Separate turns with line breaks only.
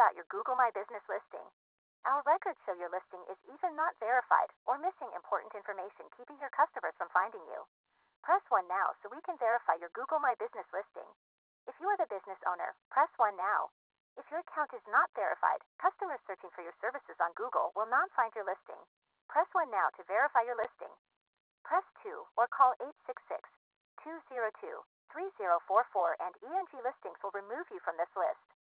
about your Google My Business listing. Our records show your listing is either not verified or missing important information, keeping your customers from finding you. Press 1 now so we can verify your Google My Business listing. If you are the business owner, press 1 now. If your account is not verified, customers searching for your services on Google will not find your listing. Press 1 now to verify your listing. Press 2 or call 866-202-3044 and ENG Listings will remove you from this list.